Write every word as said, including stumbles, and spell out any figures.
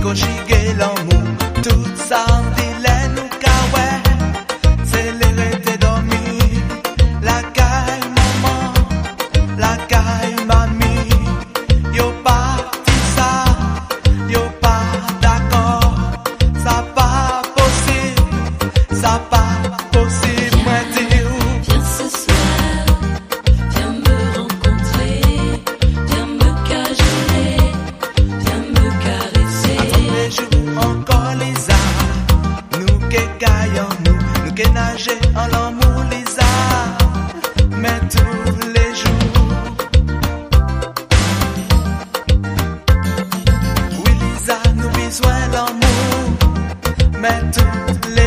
conjuguer l'amour, tout ça dilait nous kawaii. C'est l'hérité dormi, la caille maman, la caille mamie. Yo pas tout ça, yo pas d'accord, ça pas possible, ça pas possible, moi dis ou. Viens ce soir, viens me rencontrer, viens me cajoler, viens me caresser. Tous les jours encore les arts, nous qui caillons nous, nous qui nager en l'amour les arts, mais tous les jours. Oui Lisa, nous besoin l'amour, mais tous les